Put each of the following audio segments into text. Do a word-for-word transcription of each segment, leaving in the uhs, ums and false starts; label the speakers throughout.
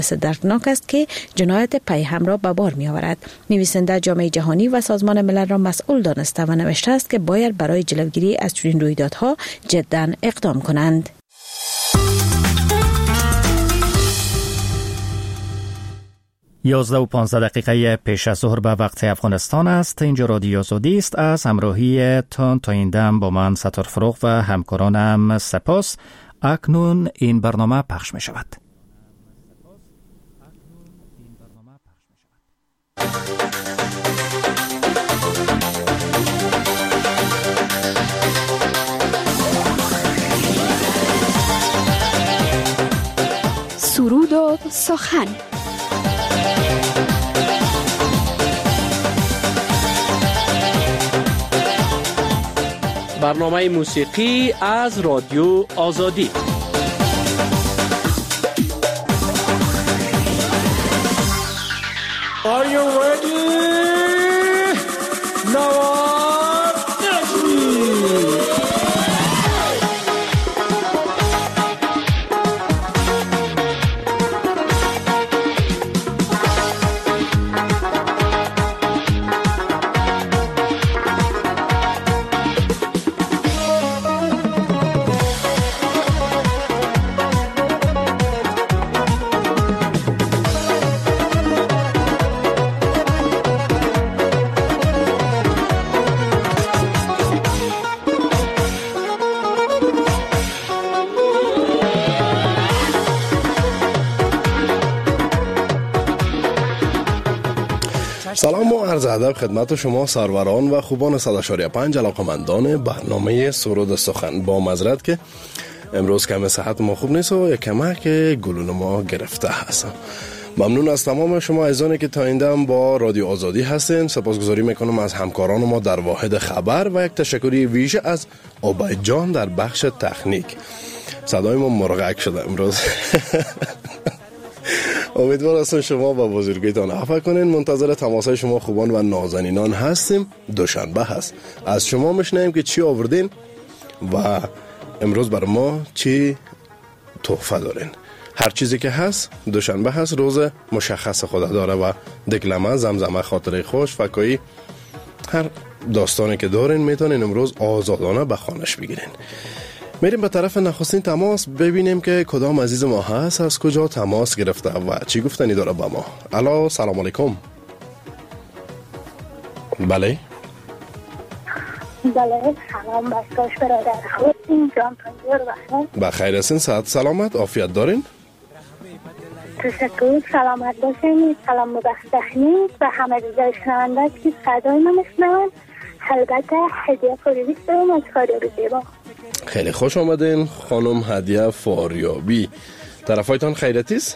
Speaker 1: دردناک است که جنایت پیهم را به بار می آورد. نویسنده جامعه جهانی و سازمان ملل را مسئول دانسته و نوشته است که باید برای جلوگیری از چنین رویدادها جداً اقدام کنند.
Speaker 2: یازده و پانزده دقیقه پیش از ظهر به وقت افغانستان است. اینجا رادیو آزادی است. از همراهی تان تا این دم با من ستار فروغ و همکارانم سپاس. اکنون این برنامه پخش می شود.
Speaker 3: سرود و سخن.
Speaker 4: برنامه موسیقی از رادیو آزادی.
Speaker 5: Are you ready? Now سلام و عرض ادب خدمت شما سروران و خوبان صد و اشاره پنج علاقمندان برنامه سرود سخن. با معذرت که امروز کم صحت ما خوب نیست و یک کمک گلون ما گرفته هستم. ممنون از تمام شما عزیزانی که تا این دم با رادیو آزادی هستین. سپاسگزاری میکنم از همکاران ما در واحد خبر و یک تشکری ویژه از عبید جان در بخش تکنیک. صدای ما مرغک شده امروز. امیدوار هستم شما با بزرگیتان عفو کنین. منتظر تماسای شما خوبان و نازنینان هستیم. دوشنبه هست. از شما میشنویم که چی آوردین و امروز بر ما چی تحفه دارین. هر چیزی که هست دوشنبه هست، روز مشخص خدا داره و دکلمه، زمزمه، خاطره خوش، فکایی، هر داستانی که دارین میتونین امروز آزادانه به خانش بگیرین. میریم به طرف نخستین تماس ببینیم که کدام عزیز ما هست، از کجا تماس گرفته و چی گفتنی داره با ما. الو، سلام علیکم. بله
Speaker 6: بله، سلام بستاش برادر. خوبین جان پنجور بخیر؟
Speaker 5: بخیر هستین، صحت سلامت، عافیت دارین؟
Speaker 6: تشکر، سلامت باشین. سلام به بخش تکنیک و همه دیگر شنونده که صدای من میشنون. البته هدیه فاریابی دارم از فاریابی زیبا.
Speaker 5: خیلی خوش آمدین خانم هدیه فاریابی. طرفایتان خیرتیست؟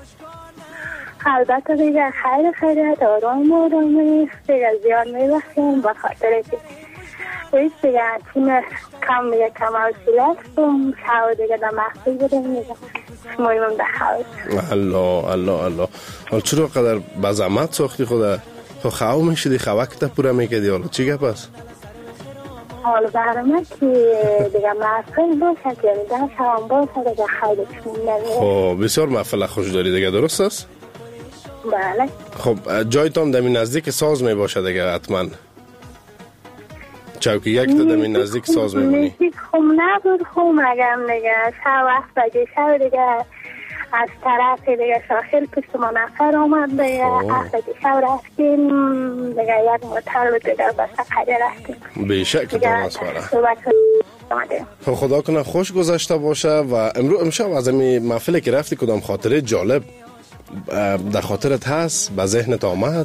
Speaker 6: البته دیگر خیر خیرت، آرام آرامی، دیگر زیاد میبخشیم با خاطر که باید دیگر تیم کم دیگر کم حوصله هستم. شو دیگر در مخصوص بودیم دیگر شمایمون به حوص.
Speaker 5: الله الله الله. حال چرا قدر بزمت ساختی خوده؟ تو خواهو میشیدی خوکتا پورا میکدی، حالا چی گپ هست؟
Speaker 6: حالا برامه که دیگه محفل باشه که دیگه شرام باشه دیگه خیلی چون
Speaker 5: خب بسیار محفل خوش داری دیگه، درست است؟
Speaker 6: بله.
Speaker 5: خب جایتان دمی نزدیک ساز می باشه دیگه حتما. چوکی یک تا دمی نزدیک ساز می بونی؟
Speaker 6: نزدیک خوب نبود، خوب مگم دیگه شب وقت بگه شب دیگه از طرف دیگه شاخل پشت ما نفر آمد دیگه احسا که شب رفتیم دیگه یک موتر بود دیگه بسته قده رفتیم.
Speaker 5: بیشک تماس باره. خب خدا کنه خوش گذشته باشه. و امروز امشب از امی محفلی که رفتی کدام خاطره جالب در خاطرت هست، به ذهنت آمد؟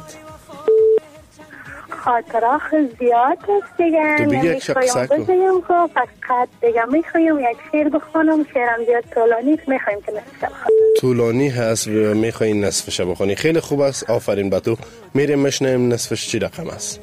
Speaker 6: خاطره خیلی زیاد است دیگه.
Speaker 5: تو بگی یک شخصه کن.
Speaker 6: فقط دیگه میخوایم یک شعر بخونم. شعرم زیاد طولانی میخوایم که نصفش بخونم.
Speaker 5: طولانی هست و میخوایم نصفش بخونی. خیلی خوب است، آفرین به تو. میریم مشنیم نصفش چی رقم است.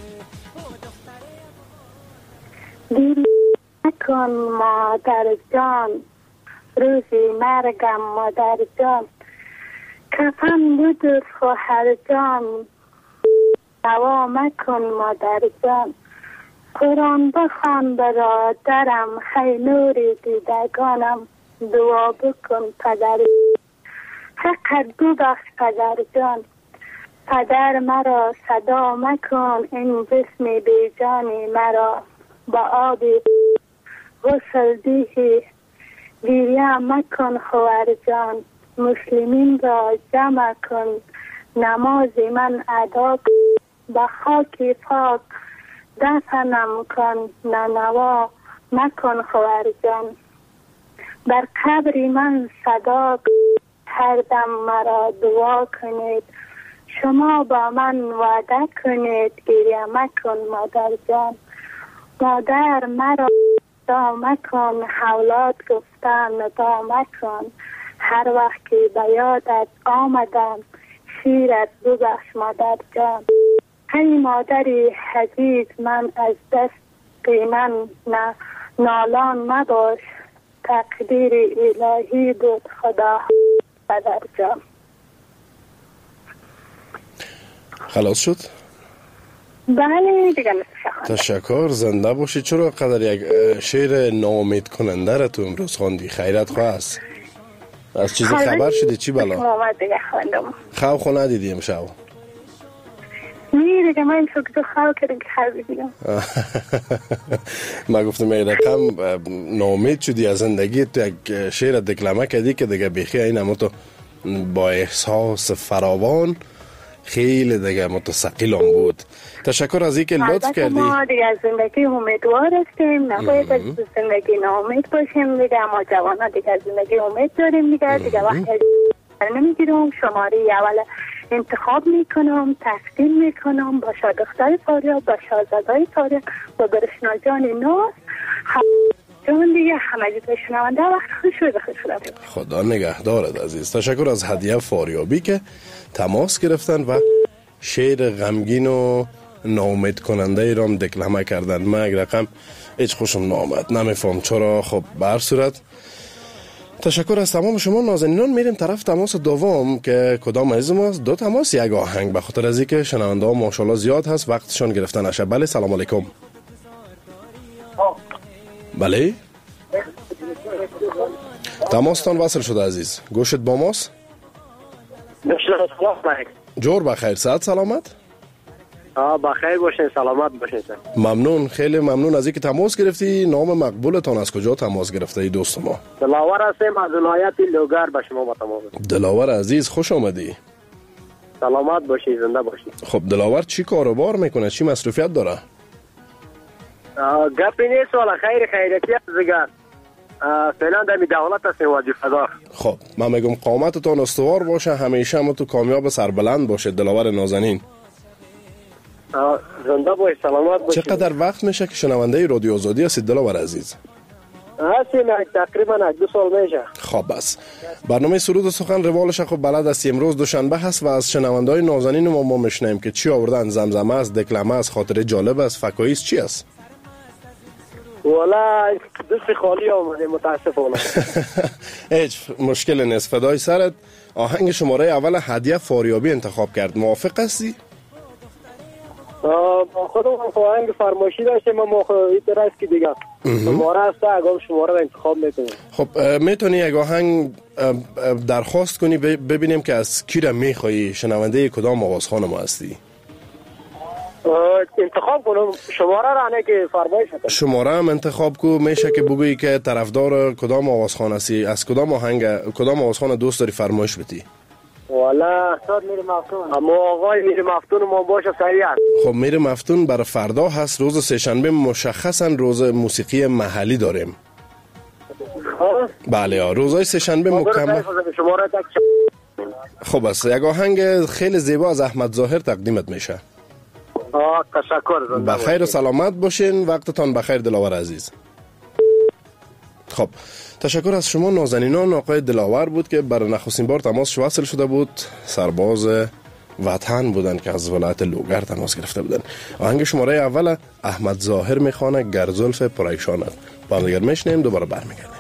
Speaker 6: دیری نکن مادر جان، روزی مرگم مادر جان، کفن بدر خواهر جان، دوا مکن مادر جان، قرآن بخوان برادرم، خی نور دیدگانم، دعا بکن پدر. فقط ببخش پدر جان، پدر مرا صدا مکن، این جسم بیجانی مرا با آب غسل دیه گریه مکن خور جان، مسلمین را جمع کن، نماز من ادا کن، به خاک پاک دفنم کن، ننوا مکن خور جان، بر قبر من صدا کن، هر دم مرا دعا کنید، شما با من وعده کنید، گریه مکن مادر جان، مادر مرا ندا مکن، اولاد گفتن ندا مکن، هر وقت که به یادت آمدم شیرت ببخش مادر جان، ای مادری عزیز من از دست من نه نالان مباش، تقدیر الهی بود خدا پدر جان.
Speaker 5: خلاص شد؟
Speaker 6: بله دیگه نمیشه.
Speaker 5: تشکر، زنده باشی. چرا قدر یک شعر ناامید کننده را تو امروز خواندی؟ خیرت خواه است. از چیزی خبر شدی؟ چی بلا؟
Speaker 6: محمد دیگه خواندم.
Speaker 5: خواه خو ندیدی امشب؟
Speaker 6: نه دیگه من فکر خواه کردم که خواه دیدم.
Speaker 5: من گفتم یک رقم ناامید شدی از زندگی، تو یک شعر دکلمه کردی که دیگه بیخی این اما تو با احساس فراوان خیلی دیگه متثقل هم بود. تشکر از اینکه لطف کردی.
Speaker 6: ما دیگه از زندگی امیدوار هستیم، نباید از زندگی ناامید باشیم دیگه. ما جوانا دیگه از زندگی امید داریم دیگه. دیگه وقتی نمیگیرم شماره اول انتخاب میکنم، تقدیم میکنم با شادختر فاریاب، با شاهزادای فاریاب، با برشنا جان ناز جان دیگه، همه جیت شنونده وقت خوش شده خوش شده.
Speaker 5: خدا نگهدارت عزیز. تشکر از هدیه فاریابی که تماس گرفتن و شعر غمگین و ناامید کننده ای رام دکلمه کردن. من یک رقم هیچ خوشم نامد، نمیفهم چرا. خب به هر صورت تشکر از تمام شما نازنینان. میریم طرف تماس دوم که کدام عزیز ماست؟ دو تماس یک آهنگ، به خاطر از اینکه شنونده ها ماشاءالله زیاد هست وقتشان گرفتن نشه. بله سلام علیکم. بله تماستان وصل شده عزیز، گوشت با ماست. جور بخیر، صحت سلامت؟
Speaker 7: آه بخیر باشین، سلامت باشین.
Speaker 5: ممنون، خیلی ممنون از اینکه تماس گرفتی. نام مقبولتان از کجا تماس گرفته ای دوست ما؟
Speaker 7: دلاور هستیم از ولایت لوگر. به شما با تماس.
Speaker 5: دلاور عزیز خوش آمدی.
Speaker 7: سلامت باشی، زنده باشی.
Speaker 5: خب دلاور چی کاروبار میکنه، چی مصروفیت داره؟
Speaker 7: گپی نیست والا، خیر خیریتی است دیگه. فعلا در دولت هستیم وظیفه دار.
Speaker 5: خب من میگم قامتتان استوار باشه، همیشه هم تو کامیاب سربلند باشه دلاور نازنین.
Speaker 7: زنده باش، سلامت باشی.
Speaker 5: چقدر وقت میشه که شنونده رادیو آزادی هستید دلاور عزیز؟
Speaker 7: هستیم تقریبا دو سال میشه.
Speaker 5: خب بس برنامه سرود و سخن روالش خب بلد است. امروز دوشنبه هست و از شنونده های نازنین ما ما میشنیم که چی آوردن. زمزمه است، دکلمه است، خاطره جالب است، فکاییست، چی است؟
Speaker 7: والا دست خالی آمده متاسفانه.
Speaker 5: هیچ مشکل نیست، فدای سرت. آهنگ شماره اول هدیه فاریابی انتخاب کرد، موافق هستی؟
Speaker 7: ما خودم آهنگ فرمایشی داشتیم، ما اعتراض کی دیگه شماره است، اگه شماره رو انتخاب میکنیم.
Speaker 5: خب میتونی یک آهنگ درخواست کنی ببینیم که از کی را میخوایی، شنونده کدام آوازخوان ما هستی؟
Speaker 7: انتخاب کنم شماره را، نه که فرمایش کنم.
Speaker 5: شماره هم انتخاب کو. میشه که بگویی که طرفدار کدام آوازخوان هستی، از کدام آهنگ کدام آوازخوان دوست داری فرمایش بدی؟
Speaker 7: والا استاد میر مفتون، اما آقای میر مفتون ما باشه سریع.
Speaker 5: خب میر مفتون برای فردا هست، روز سه‌شنبه مشخصا روز موسیقی محلی داریم. بله ها، روزهای سه‌شنبه مکمل. خب است یک آهنگ خیلی زیبا از احمد ظاهر تقدیمت میشه.
Speaker 7: آه تشکر.
Speaker 5: بخیر و سلامت باشین، وقتتان بخیر دلاور عزیز. خب تشکر از شما نازنینان. آقای دلاور بود که برای نخستین بار تماس وصل شده بود، سرباز وطن بودن که از ولایت لوگر تماس گرفته بودن. آهنگ شماره اول احمد ظاهر میخوانه، گرزلف پریشانت. با هم دیگر میشنیم، دوباره برمیگردیم.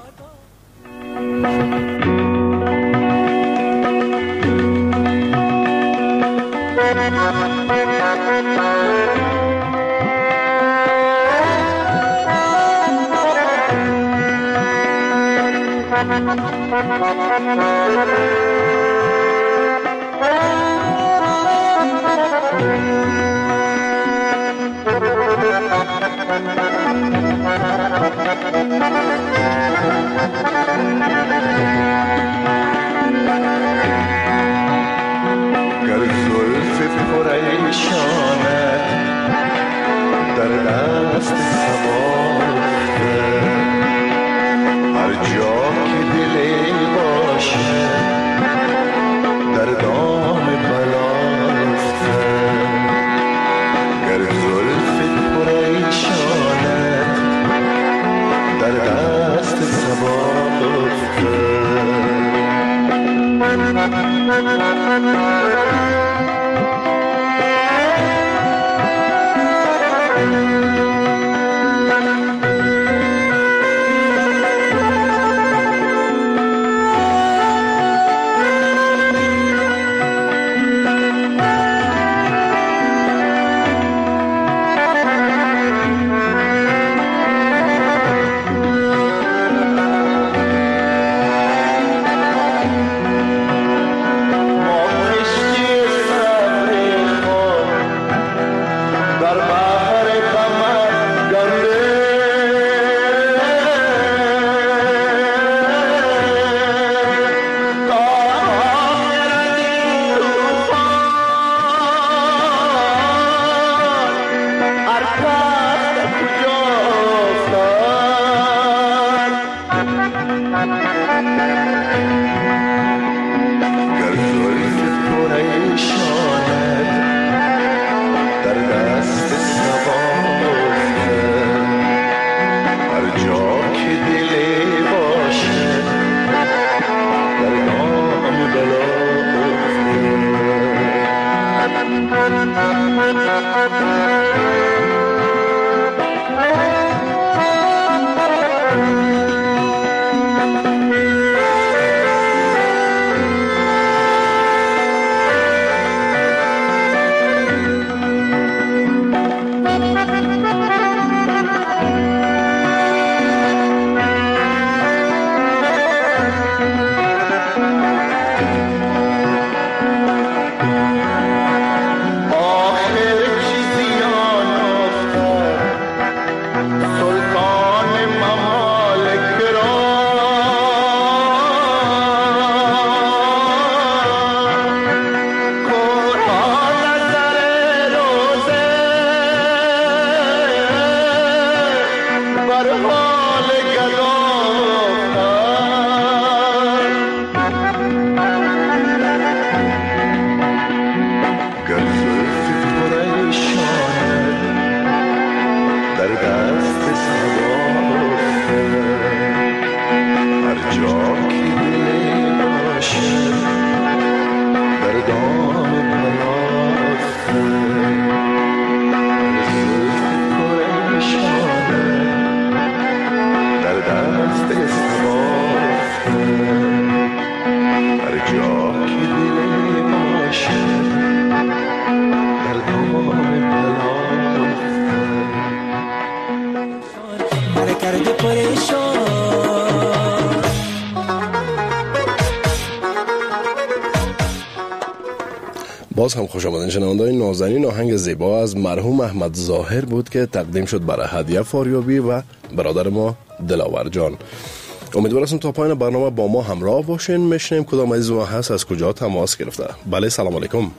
Speaker 5: باز هم خوش آمدین شنونده‌های نازنین. آهنگ زیبا از مرحوم احمد ظاهر بود که تقدیم شد برای هدیه فاریابی و برادر ما دلاور جان. امیدوارم تا پایان برنامه با ما همراه باشین. میشنیم کدام عزیز ما هست، از کجا تماس گرفته. بله سلام علیکم.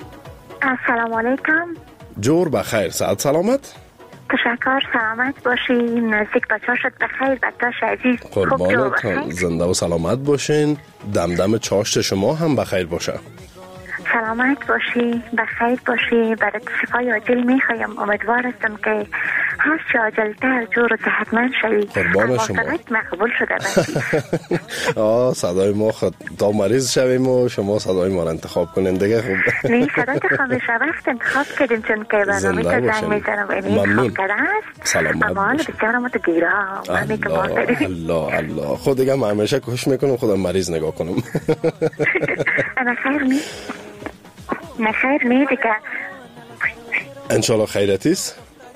Speaker 6: السلام علیکم.
Speaker 5: جور بخیر، ساعت سلامت.
Speaker 6: تشکر، سلامت باشی. نزدیک بچه شد بخیر. بچه عزیز
Speaker 5: قربانتون، زنده و سلامت باشین. دمدم چاشت شما هم بخیر باشه.
Speaker 6: سلامت باشی، بخیر باشی. برای شفای عاجل میخوایم. امیدوار هستم که هر چه عاجلتر جور و صحتمند شوی.
Speaker 5: قربان شما.
Speaker 6: مقبول شده باشی.
Speaker 5: آه صدای ما خود تا مریض شویم و شما صدای ما را انتخاب کنین دیگه. خوب
Speaker 6: نه صدای تو خواهش وقت انتخاب کردیم چون که برنامه تا زنگ میزنم و این انتخاب کرده است.
Speaker 5: سلامت
Speaker 6: اما حالا بسیار ما تو گیره
Speaker 5: الله الله الله. خود دیگه من همیشه کوشش میکنم خودم مریض نگاه کنم.
Speaker 6: انا خیر نی نه خیر نی دیگه
Speaker 5: انشالله خیرتیست.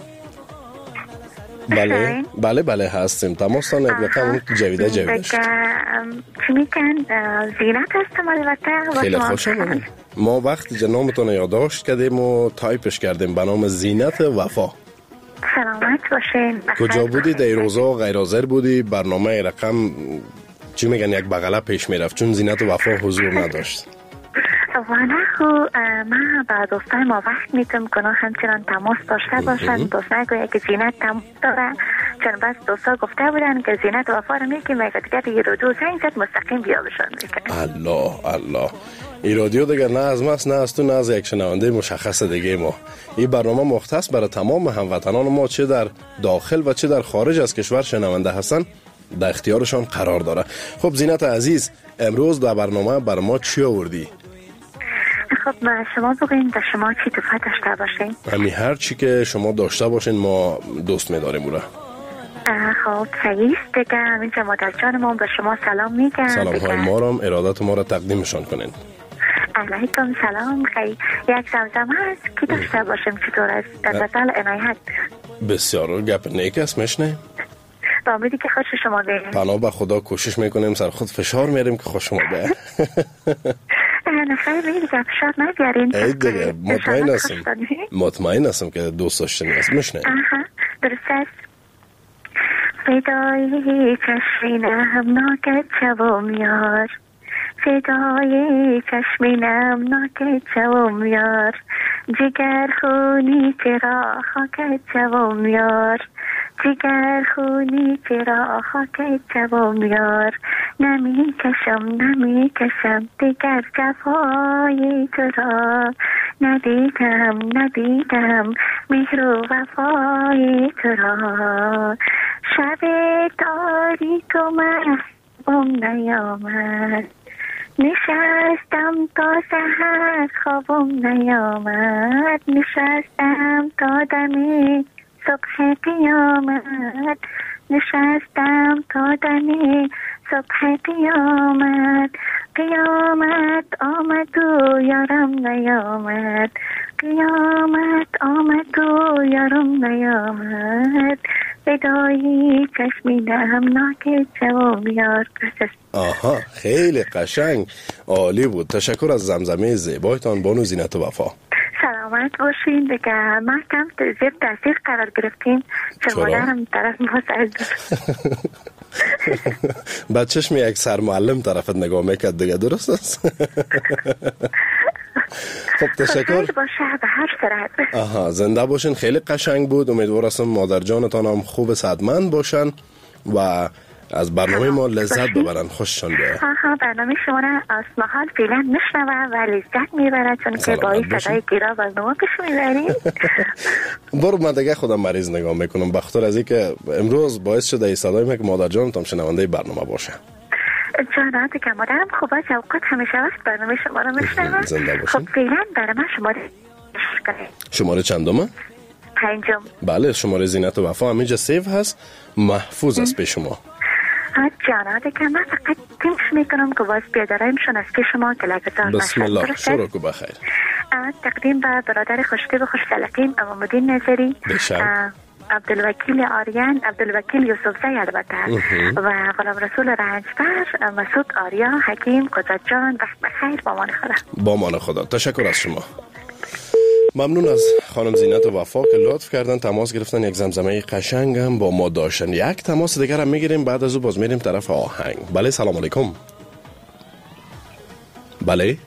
Speaker 5: بله بله بله هستیم. تماستان اگه جویده جویده شد.
Speaker 6: چی میکن؟ زینت هستم البته.
Speaker 5: خیلی خوش آمدید. ما وقتی جنامتون یادداشت کردیم و تایپش کردیم به نام زینت وفا.
Speaker 6: سلامت باشین.
Speaker 5: کجا بودی؟ در روزا غیر حاضر بودی؟ برنامه رقم چی میگن یک بغله پیش میرفت چون زینت و وفا حضور نداشت.
Speaker 6: والا خو من با دوستای ما وقت میتونم کنم همچنان تماس داشته باشن. دوستا گویا که زینت تماس داره، چون بس دوستا گفته بودن که زینت وفا رو میگه میگه دیگه دیگه رو دو زنگ زد مستقیم بیا بشن میگه. الله
Speaker 5: الله این رادیو دیگه نه از ماست، نه از تو، نه از یک شنونده مشخص دیگه ما. این برنامه مختص برای تمام هموطنان ما چه در داخل و چه در خارج از کشور شنونده هستن در اختیارشان قرار داره. خب زینت عزیز، امروز در برنامه بر ما چی آوردی؟
Speaker 6: خب شما بگوین در شما چی توفه داشته باشین؟
Speaker 5: همین هر چی که شما داشته باشین ما دوست می‌داریم اوره.
Speaker 6: خب سعیست دیگه، همینجا مادر جانمون به شما سلام میگم.
Speaker 5: سلام های ما رو ارادت ما رو تقدیمشان کنین.
Speaker 6: علیکم سلام. خیلی یک زمزمه هست کی داشته باشیم چطور است در بطل عنایت؟
Speaker 5: بسیار گپ نیک است میشنه.
Speaker 6: با امیدی که خوش شما بگیم.
Speaker 5: پناه به خدا کوشش میکنیم سر خود فشار میاریم که خوش شما به.
Speaker 6: نخیر میگه فشار نگیارین.
Speaker 5: ای دیگه مطمئن هستم مطمئن هستم که دوست داشتنی است میشنه.
Speaker 6: آها درست است. فدای چشمینم ناکت شوم یار، فدای چشمینم ناکت شوم یار، جگر خونی چرا خاکت شوم یار، جگر خونی چرا خاکت شوم یار، نمی کشم نمی کشم دیگر جفای تو را، ندیدم ندیدم مهر و وفای تو را، شب تاریک و محبوم نیامد، نشستم تا سحر خوابم نیامد، نشستم تا دمی صبح قیامت، نشستم تا دمی صبح قیامت، قیامت آمد و یارم نیامد، قیامت آمد و یارم نیامد، فدایی چشمینم ناکت شوم یار.
Speaker 5: آها خیلی قشنگ، عالی بود. تشکر از زمزمه زیبایتان بانو زینت و وفا.
Speaker 6: سلامت باشین دیگه. ما کم زیر تاثیر قرار گرفتیم چون مادرم طرف ما سعید
Speaker 5: بچهش می یک سرمعلم طرفت نگاه میکرد دیگه، درست است؟ خب تشکر
Speaker 6: باشه به هر صورت.
Speaker 5: آها زنده باشین، خیلی قشنگ بود. امیدوار هستم مادر جانتان هم خوب صحتمند باشن و از برنامه ما لذت ببرن، خوششان بیاد.
Speaker 6: ها ها برنامه شما را از محال فعلا میشنوه و لذت میبره چون که با این صدای گیرا برنامه پیش میبریم.
Speaker 5: برو من دیگه خودم مریض نگاه میکنم بخاطر از اینکه امروز باعث شده این صدای من که مادر جانتان شنونده برنامه باشه.
Speaker 6: جانات که مادرم خوب از اوقات همیشه وقت برنامه شما رو میشنوه. خب فعلا برای من شماره
Speaker 5: شماره چندمه؟
Speaker 6: پنجم.
Speaker 5: بله شماره زینت و وفا همینجا سیو هست، محفوظ است به شما.
Speaker 6: جاناده که من فقط تیمش میکنم که باز بیادارایمشون از که شما کلکتان
Speaker 5: باشد. بسم الله شروع کو بخیر.
Speaker 6: تقدیم به برادر خوشتیب و خوشتلقیم امامالدین نظری، عبدالوکیل آریان، عبدالوکیل یوسفزی البته و غلام رسول رنجبر، مسعود آریا، حکیم، قدرت جان. وقت بخیر، با مان خدا.
Speaker 5: با مان خدا. تشکر از شما. ممنون از خانم زینت و وفا که لطف کردن تماس گرفتن، یک زمزمه قشنگ هم با ما داشتن. یک تماس دیگر هم میگیریم، بعد از او باز میریم طرف آهنگ. بله سلام علیکم. بله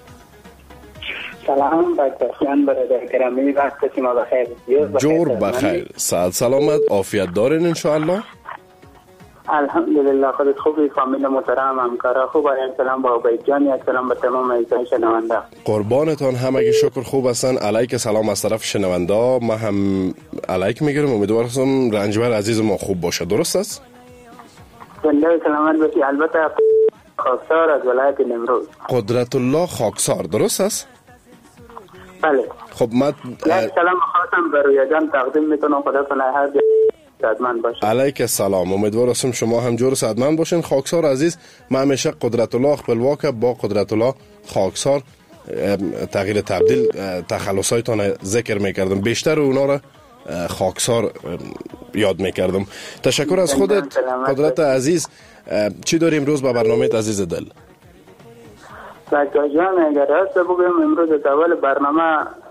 Speaker 8: سلام بچه‌ان برادر گرامی، وقت شما بخیر.
Speaker 5: جور بخیر، سعد سلامت، عافیت دارین ان شاء الله.
Speaker 8: الحمدلله خودت خوبی؟ فامیل محترم، همکارا خوب؟ سلام با عبید جان، سلام به تمام عزیزان شنونده.
Speaker 5: قربانتان، همگی شکر خوب هستن. علیک سلام از طرف شنونده. ما هم علیک میگیرم، امیدوارم رنجبر عزیز ما خوب باشه. درست است؟
Speaker 8: زنده سلامت باشی. البته خاکسار از ولایت نیمروز.
Speaker 5: قدرت الله خاکسار، درست است؟
Speaker 8: بله.
Speaker 5: خب من
Speaker 8: یک سلام خاصم به رویا جان تقدیم میکنم، خدا کنه هر سعدمند باشه.
Speaker 5: علیک سلام، امیدوارم شما هم جور سعدمند باشین. خاکسار عزیز، من همیشه قدرت الله خپلواک با قدرت الله خاکسار تغییر تبدیل تخلصایتان ذکر میکردم، بیشتر اونا را خاکسار یاد میکردم. تشکر از خودت قدرت عزیز. چی داریم امروز با برنامه عزیز دل؟
Speaker 8: بچه جان اگر هست بگویم امروز از اول برنامه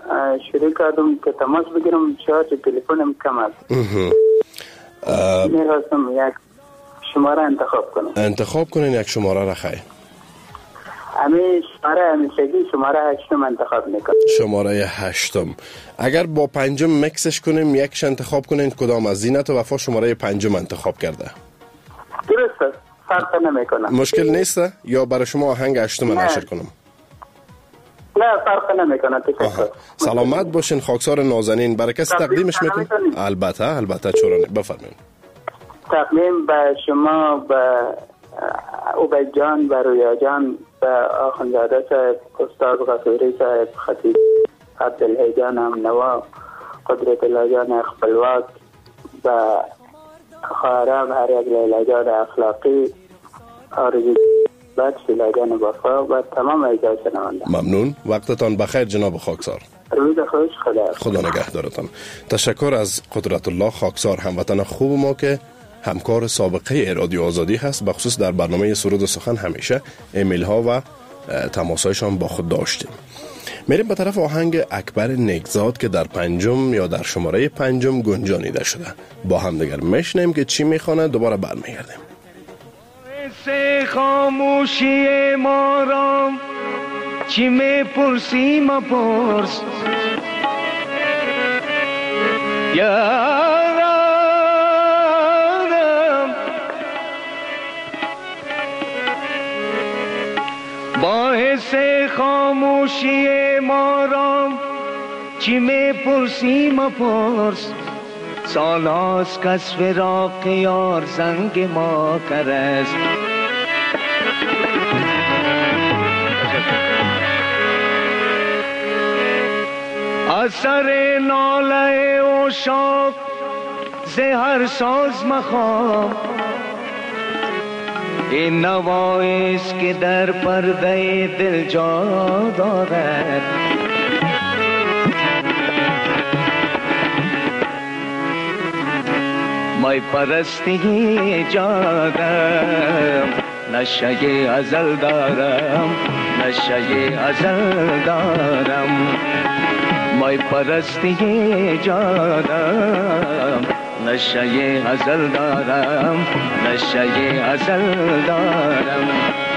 Speaker 8: شروع کردم که تماس بگیرم، شارژ تلفنم کم است. می‌خواستم یک شماره انتخاب کنم.
Speaker 5: انتخاب کنین یک شماره را خواهی.
Speaker 8: امی شماره همیشگی شماره هشتم انتخاب میکنم.
Speaker 5: شماره هشتم. اگر با پنجم مکسش کنیم یکش انتخاب کنین، کدام از زینت و وفا شماره پنجم انتخاب کرده؟
Speaker 8: درسته، فرق نمیکنه.
Speaker 5: مشکل نیسته یا برای شما آهنگ هشتم نشر کنم؟
Speaker 8: نه فرق نمیکنه.
Speaker 5: سلامت باشین خاکسار نازنین. برای کسی تقدیمش میکنین؟ البته البته چرا نه، بفرمایید.
Speaker 8: تقدیم به شما، به عبید جان، به رویا جان، به آخوندزاده صاحب، استاد غفوری صاحب، خطیب عبدالحی جان هم نوا، قدرت الله جان اخبلوات، به خواهرم هر یک لیلا جان اخلاقی، آرزو بعد شیلا جان وفا و تمام اجزای شنونده.
Speaker 5: ممنون. وقتتان بخیر جناب خاکسار.
Speaker 8: روز خوش. خدا
Speaker 5: خدا نگهدارتان. تشکر از قدرت الله خاکسار، هموطن خوب ما که همکار سابقه رادیو آزادی هست، بخصوص در برنامه سرود و سخن همیشه ایمیل ها و تماسایشان با خود داشتیم. میریم به طرف آهنگ اکبر نیکزاد که در پنجم یا در شماره پنجم گنجانیده شده. با هم دیگر میشنیم که چی میخوانه، دوباره برمیگردیم.
Speaker 9: سے خاموشی ما را چی میپرسی مپرس یارم، باعث خاموشی ما را چی میپرسی مپرس، سال هاست کس فراق یار زنگ ما کرست. اثر ناله و شاق زهر ساز مخواب، این نوایست که در پرده دل جا دارد. مای پرستی جادم، نشه ازل دارم، نشه ازل دارم. مای پرستی جادم، نشه ازل دارم، نشه ازل دارم.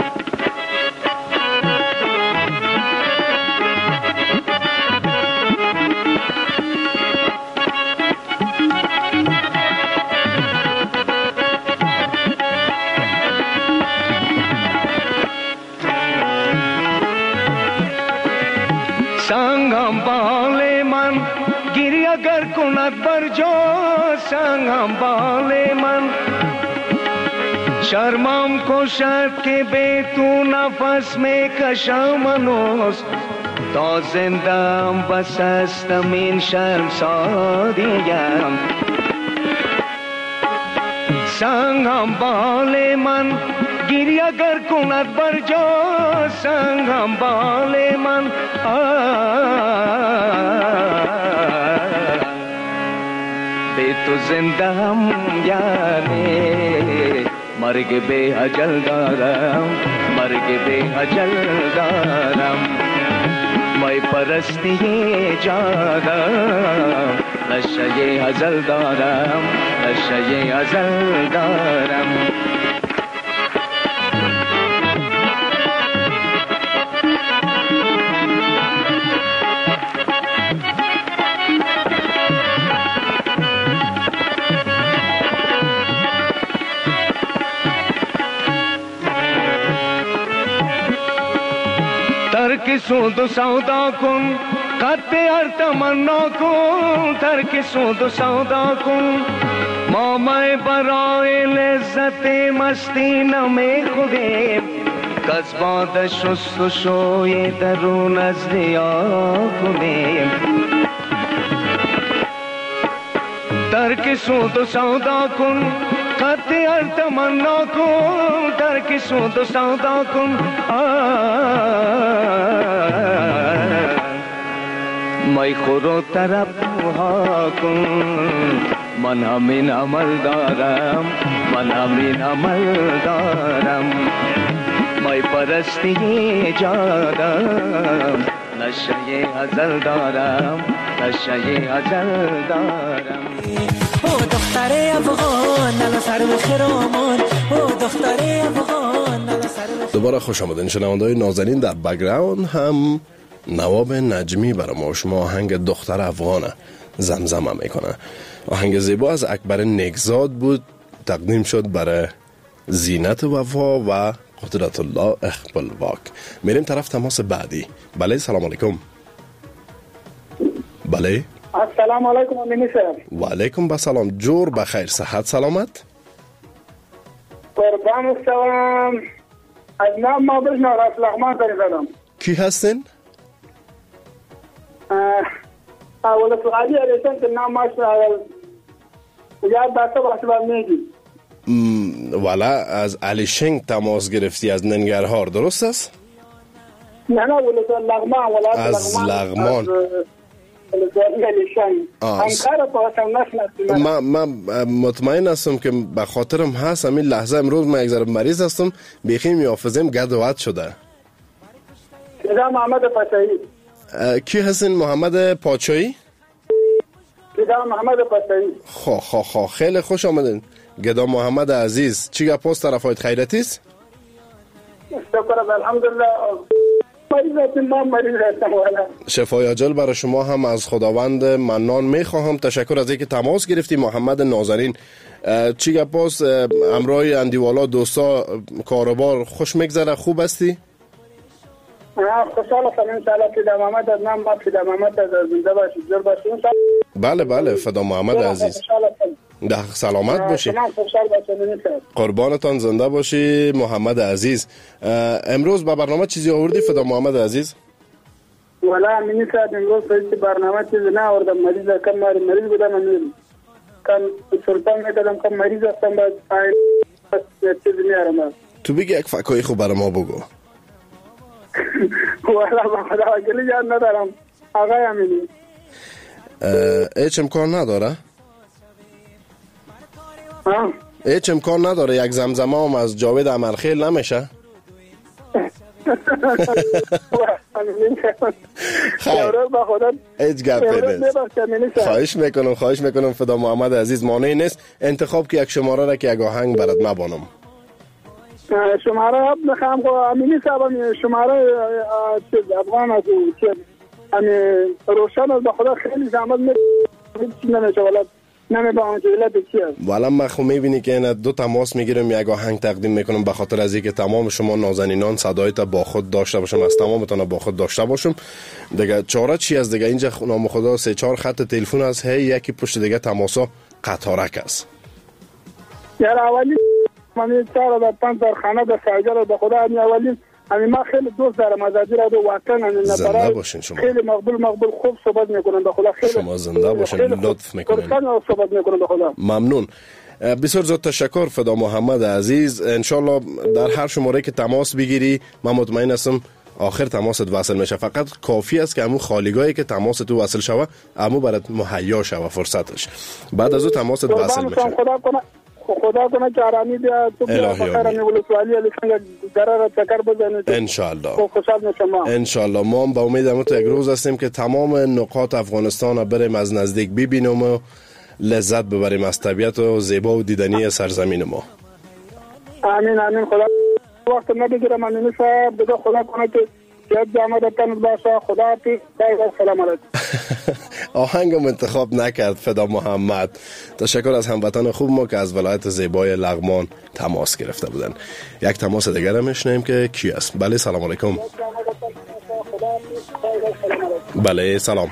Speaker 9: سنگم بال من گیری اگر کند بر جا، سنگم بال من شرمم کشد که به تو نفس می کشم هنوز، تا زندم بس هستم این شرم سادیم. سنگم بال من گیری اگر کند بر جا، سنگم بال من به تو زنده هم یعنی مرگ به اجل دارم، مرگ به اجل دارم. مای پرستی جادم، نشه ازل دارم، نشه ازل دارم. ترک سود و سودا کن، قد هر تمنا کن، ترک سود و سودا کن. ما میں برای لذت مستی نمی خودیم، کس باد شست و شوی درون از ریا کنیم. ترک سود و سودا کن، قد هر تمنا کن، ترک سود و سودا کن. مای خور و طرب ها کن، من همین عمل دارم، من همین عمل دارم. مای پرستی جادم، نشه ازل دارم، نشه ازل دارم.
Speaker 10: او دختره افغان نلا سر به خرامان، او دختره افغان نلا سر به.
Speaker 5: دوباره خوش آمدین شنونده‌های نازنین. در بک‌گراند هم نواب نجمی برای ما شما آهنگ دختر افغانه زمزمه میکنه. آهنگ زیبا از اکبر نگزاد بود، تقدیم شد برای زینت وفا و قدرت الله اخبالواک. میریم طرف تماس بعدی. بله سلام علیکم. بله
Speaker 11: السلام علیکم امینی صاحب.
Speaker 5: و علیکم بسلام. جور بخیر، صحت سلامت؟
Speaker 11: قربان سلام. از نام ما بشنو راس لغمان دارم.
Speaker 5: کی هستین؟
Speaker 11: اول سوالی هستن که نام ما یاد داشته باشه میگی.
Speaker 5: والا از علی شنگ تماس گرفتی از ننگرهار، درست است؟
Speaker 11: نه نه ولایت لغمان. ولایت
Speaker 5: از لغمان. ما ما مطمئن هستم که به خاطرم هست. همین لحظه امروز ما یک ذره مریض هستم، بیخی میافزم گد و ود شده.
Speaker 11: کدا محمد پاچایی.
Speaker 5: کی هستین؟ محمد پاچایی؟
Speaker 11: کدا محمد پاچایی.
Speaker 5: خو خو خو خیلی خوش آمدین گدا محمد عزیز. چی گپ است؟ طرفایت خیرتی است؟
Speaker 11: شکر الحمدلله.
Speaker 5: شفای عاجل برای شما هم از خداوند منان میخواهم. تشکر از اینکه تماس گرفتی محمد نازنین. چی گپ است؟ امرای اندیوالا دوستا کاروبار خوش میگذره؟ خوب هستی؟
Speaker 11: خوشحال هستم ان شاء الله. فدا محمد از نام ما فدا محمد از زنده باشید. جور باشید.
Speaker 5: بله بله فدا محمد عزیز. ده سلامت باشی. قربانتان، زنده باشی محمد عزیز. امروز به برنامه چیزی آوردی فدا محمد عزیز؟
Speaker 11: والا امینی صاحب امروز به برنامه چیزی نه آوردم. مریض کم مریض بودم. امین کم سلطان میکردم کم مریض هستم. بعد چیزی میارم.
Speaker 5: تو بگی یک فکایی خوب برای ما بگو.
Speaker 11: والا با خدا وکیلی یاد ندارم آقای امینی.
Speaker 5: هیچ امکان نداره؟ هیچ امکان نداره یک زمزمه هم از جاوید امرخیل نمیشه؟ خیر هیچ گپی نیست. خواهش میکنم خواهش میکنم فدا محمد عزیز. مانعی نیست. انتخاب که یک شماره را که یک آهنگ برات مبانم.
Speaker 11: شماره میخوام خو امینی صاحب شماره چیز افغان از چیز همین روشن از خدا خیلی زحمت نمیشه. ولی نمیدونم که علت چیه.
Speaker 5: والا ما خو میبینی که این دو تماس میگیرم یک آهنگ تقدیم میکنم به خاطر از اینکه تمام شما نازنینان صدایت با خود داشته باشم، از تمامتون با خود داشته باشم. دیگه چاره چی از دیگه اینجا نام خدا سه چهار خط تلفن است، هی یکی پشت دیگه تماسا قطارک است.
Speaker 11: یار اولی من چهار تا پنج در خانه به سایجر به خدا همین اولی همین ما خیلی دوست دارم از را دو واقعا همین
Speaker 5: زنده باشین شما.
Speaker 11: خیلی مقبول مقبول خوب صحبت میکنن به خدا. خیلی
Speaker 5: شما زنده باشین، لطف میکنین.
Speaker 11: صحبت میکنن به خدا.
Speaker 5: ممنون. بسیار زیاد تشکر فدا محمد عزیز. انشالله در هر شماره که تماس بگیری من مطمئن هستم آخر تماست وصل میشه. فقط کافی است که همون خالیگاهی که تماست تو وصل شوه همون برات مهیا شوه فرصتش. بعد از اون تماست وصل میشه.
Speaker 11: خدا کنه خدا کنه که آرامی بیا تو بیا بخیر می ولسوالی علی څنګه ضرر چکر بزنید
Speaker 5: ان شاء الله.
Speaker 11: خوشحال میشم.
Speaker 5: ان شاء الله ما هم با امید تو یک روز هستیم که تمام نقاط افغانستان رو بریم از نزدیک ببینیم و لذت ببریم از طبیعت و زیبا و دیدنی سرزمین ما.
Speaker 11: آمین آمین. خدا وقت نبگیرم امین صاحب. دیگه خدا کنه که یاد جامعه تن باشه. خدا حافظ. سلام علیکم.
Speaker 5: آهنگم انتخاب نکرد فدا محمد. تشکر از هموطن خوب ما که از ولایت زیبای لغمان تماس گرفته بودن. یک تماس دیگر هم میشنیم که کی است. بله سلام علیکم. بله سلام.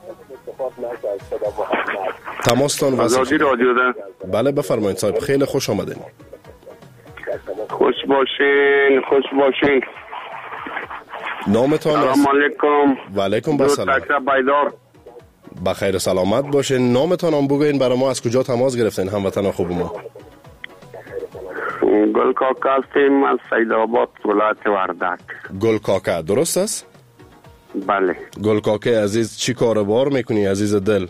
Speaker 5: تماستان
Speaker 12: آزادی رادیو ده.
Speaker 5: بله بفرمایید صاحب. خیلی خوش آمدین.
Speaker 12: خوش باشین خوش باشین.
Speaker 5: نامتان است؟
Speaker 12: سلام علیکم.
Speaker 5: و علیکم السلام.
Speaker 12: بیدار
Speaker 5: بخیر سلامت باشین. نامتان هم بگوین برای ما. از کجا تماس گرفتین هموطن خوب ما؟
Speaker 12: گل کاکا هستیم از سید آباد ولایت وردک.
Speaker 5: گل کاکا درست است؟
Speaker 12: بله.
Speaker 5: گل کاکا عزیز چی کاروبار میکنی عزیز دل؟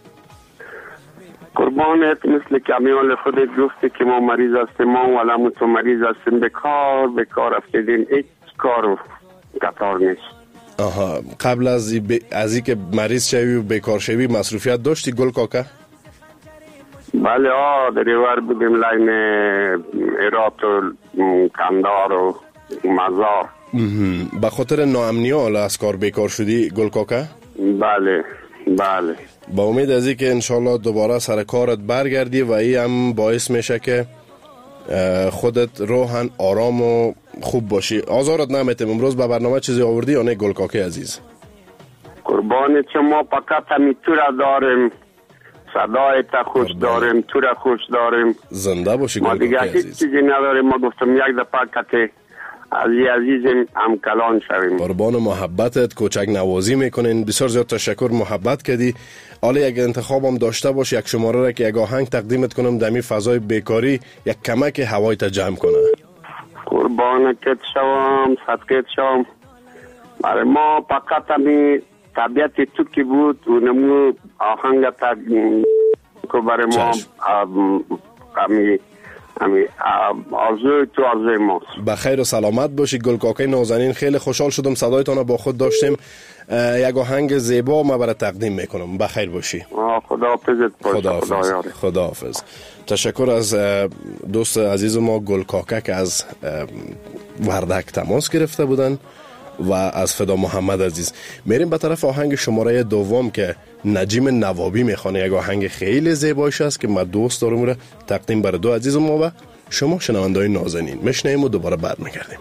Speaker 12: قربانت مثل کمیال خودت گفتی که ما مریض هستیم. ما ولم تو مریض هستیم. به کار به کار افتادیم. هیچ کارو قطار نیست.
Speaker 5: آها، قبل از ای ب... از این که مریض شوی و بیکار شوی مصروفیت داشتی گل کاکا؟
Speaker 12: بله آه دریور بودیم لین ایرات و کندار و مزار.
Speaker 5: به خاطر ناامنی حالا از کار بیکار شدی گل کاکا؟
Speaker 12: بله بله.
Speaker 5: با امید از این که انشالله دوباره سر کارت برگردی و این هم باعث میشه که خودت روحن آرام و خوب باشی. آزارت نمیتیم. امروز به برنامه چیزی آوردی یا نه گل کاکا عزیز؟
Speaker 12: قربان شما، فقط همی تو را داریم، صدای تا خوش داریم، تو را خوش داریم.
Speaker 5: زنده باشی گل کاکا عزیز.
Speaker 12: ما دیگه هیچ چیزی نداریم. ما گفتم یک دفعه کتی عزیز عزیزیم هم کلان شویم.
Speaker 5: قربان محبتت، کوچک نوازی میکنین. بسیار زیاد تشکر، محبت کردی. حالا یک انتخابم داشته باش، یک شماره را که یک آهنگ تقدیمت کنم دمی فضای بیکاری یک کمک هوای تا جمع کنه.
Speaker 12: قربان کت شوم، صدقت شوم. برای ما فقط همی طبیعت تو کی بود و نمو آهنگ تا که برای ما همی همی آرزوی تو آرزوی ماست.
Speaker 5: بخیر و سلامت باشی گل کاکای نازنین. خیلی خوشحال شدم صدایتان با خود داشتیم. یک آهنگ زیبا ما برای تقدیم میکنم. بخیر باشی.
Speaker 12: خدا حافظت باش.
Speaker 5: خدا حافظ. خدا حافظ. تشکر از دوست عزیز ما گل کاکا که از وردک تماس گرفته بودن و از فدا محمد عزیز. میریم به طرف آهنگ شماره دوم که نجیم نوابی میخوانه. یک آهنگ خیلی زیبایش است که من دوست دارم رو تقدیم برای دو عزیز ما و شما شنونده‌های نازنین. میشنویم و دوباره برمیگردیم.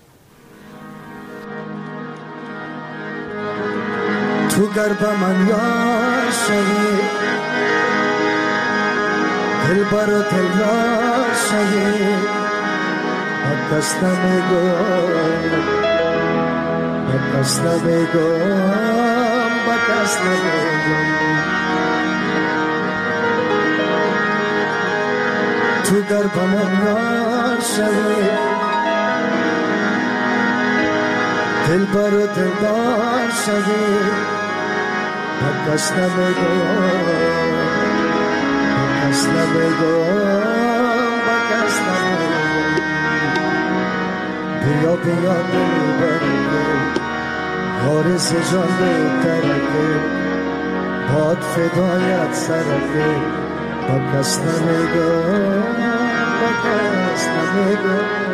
Speaker 13: تو گرب من یار شوی، دل برو دل یار شوی، بکست نمیگم بکست نمیگم بکست نمیگم. تو گرب من یار شوی، دل برو دل دار شوی، بکست نمیگم بکست نمیگم بکست نمیگم. بیا بیا دلی برگه وارث جان بهترکه، باد فدایت سرکه، بکست نمیگم بکست نمیگم.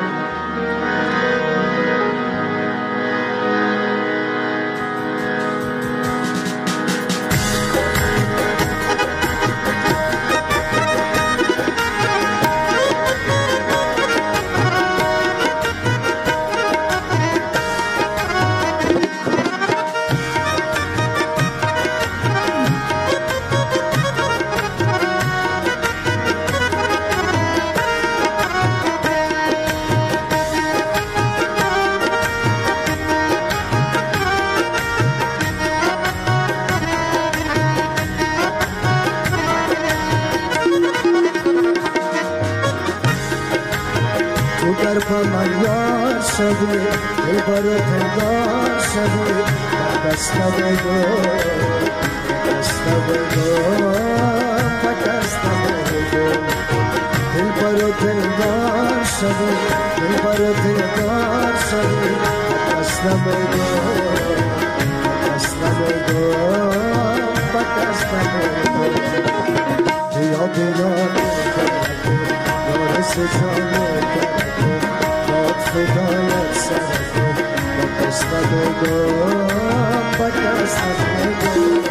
Speaker 13: دل برو تندار شدی، بکست نمیگم بکست نمیگم بکست نمیگم. دل برو تندار شدی، دل برو تندار شدی، بکست نمیگم بکست نمیگم بکست نمیگم. بیا بیا وارث جان فدایت سرکن، بکست نمیگم بکست نمیگم.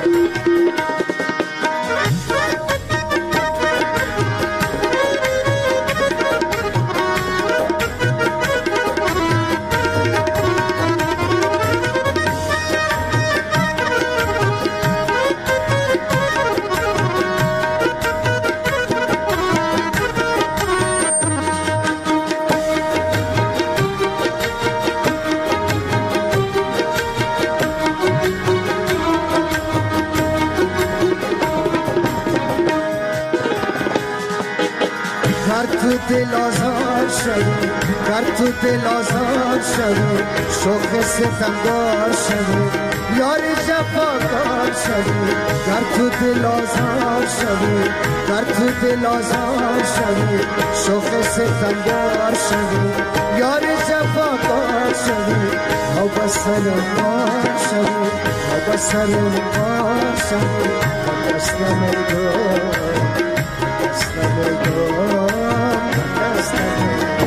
Speaker 13: دل آزار شدی، گر تو دل آزار شدی، شوخ ستمگار شدی، یاری جفاکار شوی گر تو دل آزار شوی گر تو دل آزار شوی شوخ ستمگار شوی یار جفاکار شوی او بسر مار شوی او بسر مار شوی دستم دار دستم دار دستم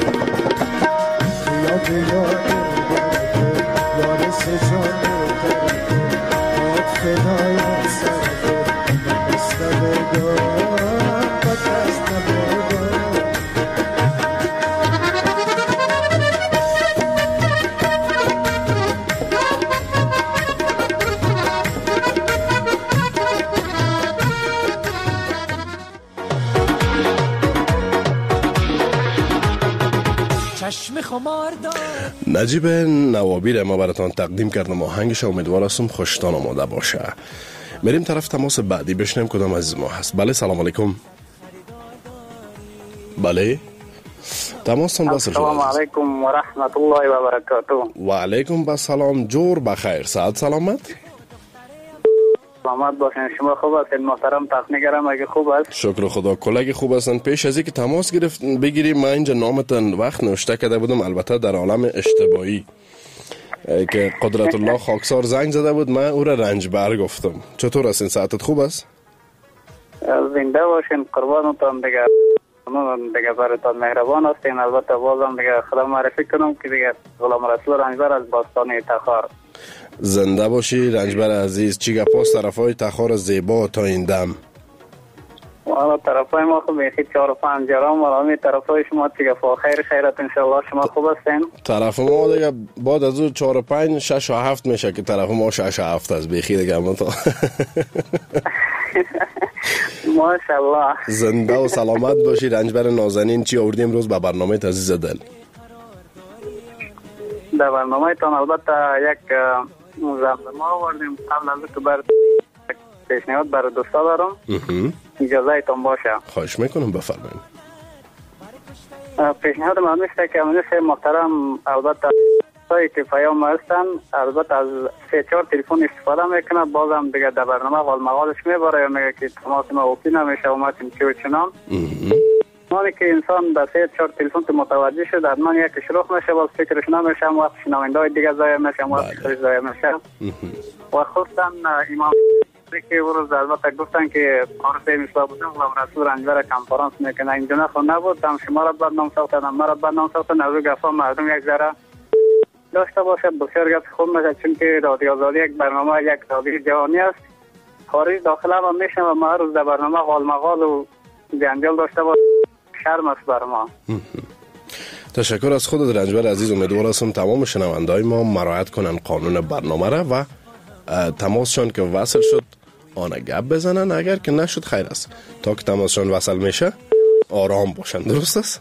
Speaker 13: یاد یاد یاد سجاد فدای سر دستم دار دستم دار
Speaker 5: نجیب نوابی ما براتان تقدیم کردم آهنگش، امیدوار هستم خوشتان آماده باشه. میریم طرف تماس بعدی بشنیم کدام عزیز ما هست. بله سلام علیکم. بله تماسون وصل شد.
Speaker 14: السلام علیکم و رحمت الله و برکاته.
Speaker 5: و علیکم السلام. جور بخیر، صحت سلامت.
Speaker 14: سلامت باشین. شما خوب هستین محترم تکنیکرم؟ اگه خوب است
Speaker 5: شکر خدا. کلاگی خوب هستن. پیش از اینکه تماس گرفت بگیریم من اینجا نامتان وقت نوشته کرده بودم، البته در عالم اشتباهی که قدرت الله خاکسار زنگ زده بود، من او را رنجبر گفتم. چطور هستین؟ صحتت خوب است؟
Speaker 14: زنده باشین قربانتان. دیگه دیگه براتون مهربان هستین. البته بازم دیگه خدا معرفی کنم که دیگه غلام رسول رنجبر از باستان تخار.
Speaker 5: زنده باشی رنجبر عزیز. چی گپاس طرفای تخار زیبا تا این دم؟
Speaker 14: والا طرفای ما خوب میخید چهار و پنج جرام. والا می طرفای شما چی گفا؟ خیر خیرت انشالله. شما خوب هستین؟
Speaker 5: طرف ما دیگه بعد از اون چهار و پنج شش و هفت میشه که طرف ما شش و هفت است بیخی دیگه ما تا
Speaker 14: ماشاءالله.
Speaker 5: زنده و سلامت باشی رنجبر نازنین. چی آوردی امروز به برنامه عزیز دل؟
Speaker 14: در برنامه تان البته یک زمزمه آوردیم. قبل از که بر پیشنهاد برای دوستا دارم، اجازه ایتان باشه.
Speaker 5: خواهش میکنم بفرمایید.
Speaker 14: پیشنهاد من میشه که امنیت محترم البته سایی که پیام هستن البته از سه چهار تلفن استفاده میکنه، بازم دیگه در برنامه غال مغالش میباره یا میگه که تماس ما اوکی نمیشه و ما چی و چنان. مانی که انسان در سه چهار تلفن تو متوجه شد حتما یک شروع میشه، باز فکرش نمیشه، وقت شنونده های دیگه ضایع میشه، وقت فکرش ضایع میشه. و خصوصا امام که روز البته گفتن که عارف مصباح بودن غلام رسول رنجبر کنفرانس میکنه، اینجا نه خود نبود. هم شما را برنامه ساختن، هم را برنامه ساختن. از گفا مردم یک ذره داشته باشه بسیار گفت خوب میشه، چون که رادیو آزادی یک برنامه یک رادیو جهانی است. خارج داخل هم میشه و ما روز در برنامه غال مغال و جنجال داشته باشه شرم است بر ما.
Speaker 5: تشکر از خودت رنجبر عزیز. امیدوار هستم تمام شنونده‌های ما مراعات کنن قانون برنامه را و تماسشان که وصل شد آن گپ بزنن، اگر که نشد خیر است. تا که تماسشان وصل میشه آرام باشن. درست است؟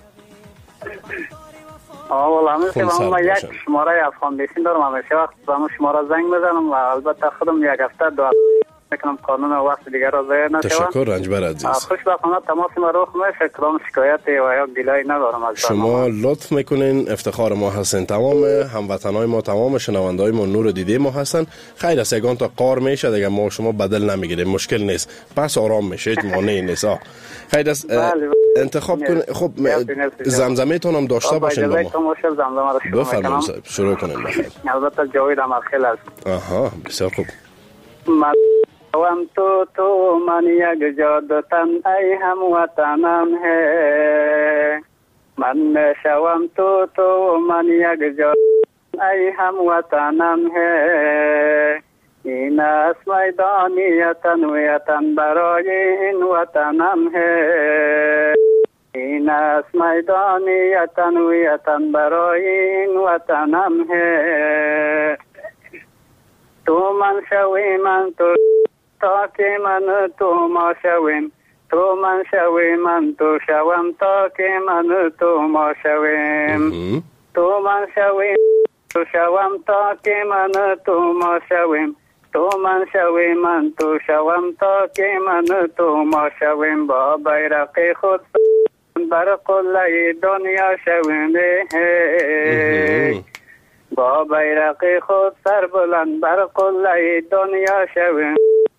Speaker 14: آه والا مثل من یک شماره افغان بیسین دارم، همیشه وقت به من شماره زنگ بزنم و البته خودم یک هفته دو میکنم قانون و وقت دیگر را ضایع نشود.
Speaker 5: تشکر رنجبر عزیز.
Speaker 14: خوشبختانه تماس ما رخ میشه، کدام شکایتی و یا گلایی ندارم از
Speaker 5: شما. لطف میکنین، افتخار ما هستین. تمام هموطنای ما، تمام شنوندهای ما نور دیده ما هستن. خیر است یگان تا قار میشه دیگه ما شما بدل نمیگیریم، مشکل نیست، پس آرام میشه، هیچ مانعی نیست. خیر است انتخاب کن. خب زمزمه تون هم داشته باشین با ما. بفرمایید شروع کنین. بخیر.
Speaker 14: البته جاوید امرخیل است.
Speaker 5: آها بسیار خوب.
Speaker 14: من شوم تو تو من یک جادتن ای هموطنم ہے، من شوم تو تو من یک جادتن ای هموطنم ہے، این است میدانیتن ویتن برای این وطنم ہے، این است میدانیتن ویتن برای این وطنم ہے. تو من شوی من تو تا که من تو ما شویم، تو من شوی من تو شوم تا که من تو ما شویم، تو من شوی تو شوم تا که من تو ما شویم، تو من شوی من تو شوم تا که من تو ما شویم، با بیرق خود بر قله دنیا شویم. با بیرق خود سر بلند بر قله دنیا شویم.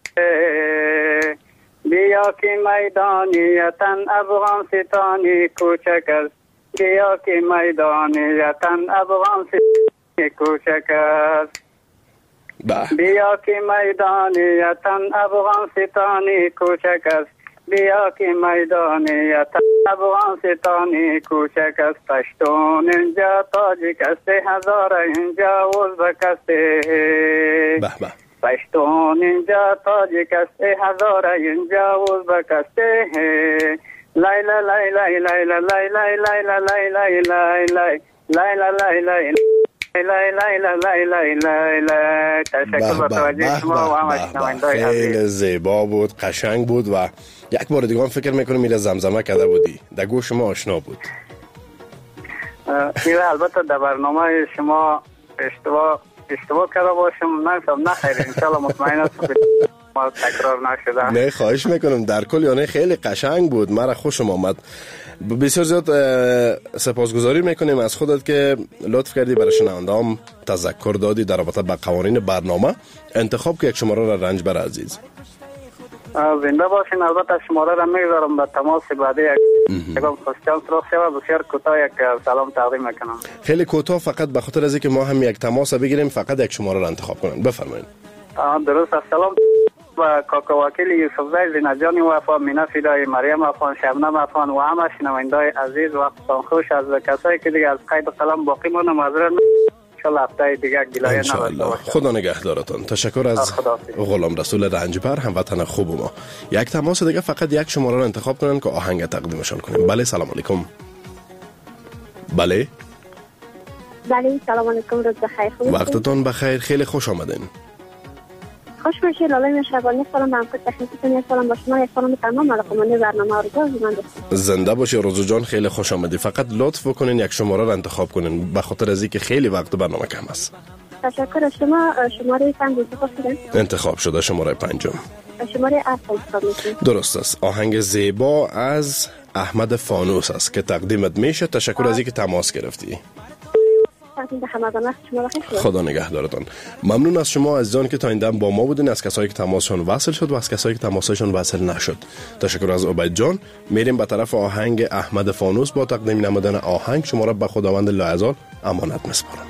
Speaker 14: بیا که میدانیتن افغانستانی کوچک است، بیا که میدانیتن افغانستانی کوچک است، بیا که میدانیتن افغانستانی کوچک است، بیا که میدانیتن افغانستانی کوچک است. پشتون اینجا تاجیک است، هزار اینجا ازبک است. پشتون اینجا تاجیک است، هزار اینجا ازبک است. لیلا لیلا لیلا لیلا لیلا لیلا لیلا لیلا لیلا
Speaker 5: خیلی زیبا بود، قشنگ بود و یک بار دیگه فکر میکنم میره زمزمه کرده بودی، در گوش ما آشنا بود.
Speaker 14: این البته در برنامه شما اشتباه اشتباه کرده باشم، نه نه خیر، انشالله مطمئن است ما تکرار نشده.
Speaker 5: نه خواهش میکنم، در کل یعنی خیلی قشنگ بود، مرا خوشم آمد. بسیار زیاد سپاسگزاری میکنیم از خودت که لطف کردی برای شنونده‌ام تذکر دادی در رابطه با قوانین برنامه. انتخاب که یک شماره را رنج بر عزیز.
Speaker 14: زنده باشین. البته شماره را میذارم در تماس بعدی اگر خوشحال سراغ شود بسیار کوتاه یک سلام تقدیم میکنم.
Speaker 5: خیلی کوتاه، فقط به خاطر از اینکه ما هم یک تماس بگیریم فقط یک شماره را انتخاب کنن. بفرمایید.
Speaker 14: درست است. سلام و کاکا وکیل یوسفزای زینجانی وفا، مینا فیدای مریم افغان، شبنم افغان و همه شنونده‌های عزیز، وقتتان خوش. از کسایی که دیگه از قید قلم باقی مونده معذرت می‌خوام، هفته دیگه گلایه نداشته باشم.
Speaker 5: خدا نگهدارتان. تشکر از غلام رسول رنجبر، هموطن خوب ما. یک تماس دیگه، فقط یک شماره را انتخاب کنن که آهنگ تقدیمشان کنیم. بله سلام علیکم. بله
Speaker 6: بله سلام علیکم، روز بخیر.
Speaker 5: وقتتون بخیر، خیلی خوش آمدین.
Speaker 6: خوش باشید. لاله مشربانی سلام به همکار تکنیکتون، سلام با شما، سلام تمام ملکمانی برنامه رو من.
Speaker 5: زنده باشی روزو جان، خیلی خوش آمدی. فقط لطف بکنین یک شماره را انتخاب کنین به خاطر از اینکه خیلی وقت برنامه کم است.
Speaker 6: تشکر. شما شماره پنج انتخاب کردین؟
Speaker 5: انتخاب شده شماره پنجم.
Speaker 6: شماره هفت انتخاب می‌کنید.
Speaker 5: درست است. آهنگ زیبا از احمد فانوس است که تقدیمت میشه. تشکر از اینکه تماس گرفتی. خدا نگهدارتان. ممنون از شما عزیزان که تا این دم با ما بودین، از کسایی که تماسشون وصل شد و از کسایی که تماسشون وصل نشد. تشکر از عبید جان. میریم به طرف آهنگ احمد فانوس با تقدیم نمودن آهنگ. شما را به خداوند لاعزال امانت میسپارم.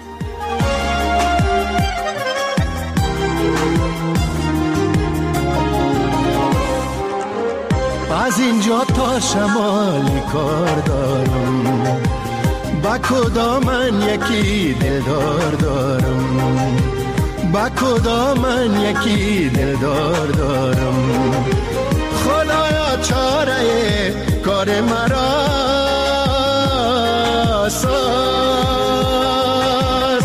Speaker 13: از اینجا تا شمال کار دارم، با کدامن یکی دلدار دارم، با کدامن یکی دلدار دارم. خدایا چاره کار مرا ساز،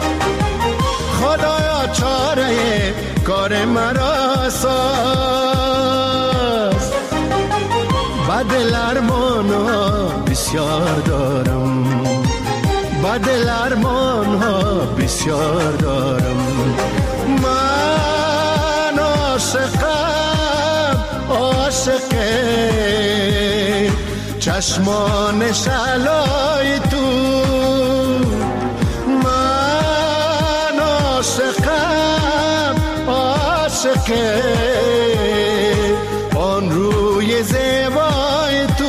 Speaker 13: خدایا چاره کار مرا ساز. با دل ارمان ها بسیار دارم، با دل ارمان ها بسیار دارم. من عاشقم، عاشق چشمان شعلای تو. من عاشقم، عاشق آن روی زیبای تو.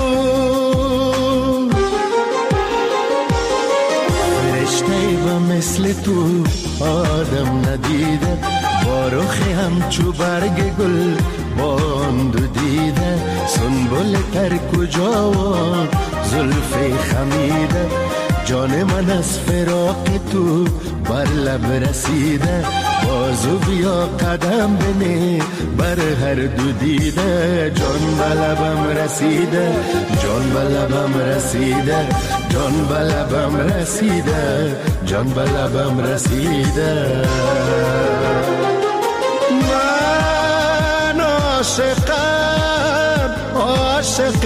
Speaker 13: مثل تو آدم ندیده، با رخی همچو برگ گل باند دیده. سنبل تر کجا و زلف خمیده، جان من از فراق تو بر لب رسیده. بازو بیا قدم بنه بر هر دو دیده. جان به لبم رسیده، جان به لبم رسیده، جان به لبم رسیده، جان به لبم رسیده. من عاشقم، عاشق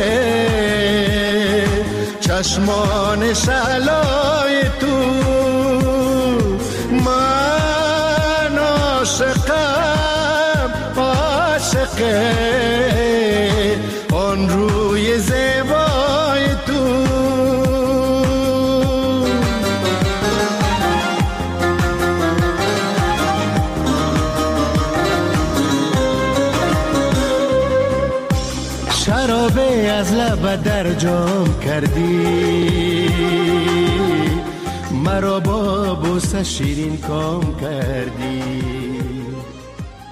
Speaker 13: چشمان شعلای تو. من عاشقم، عاشق آن روی زیبای تو. خرابه از لب در جام کردی، مرا با بوسه شیرین کام کردی.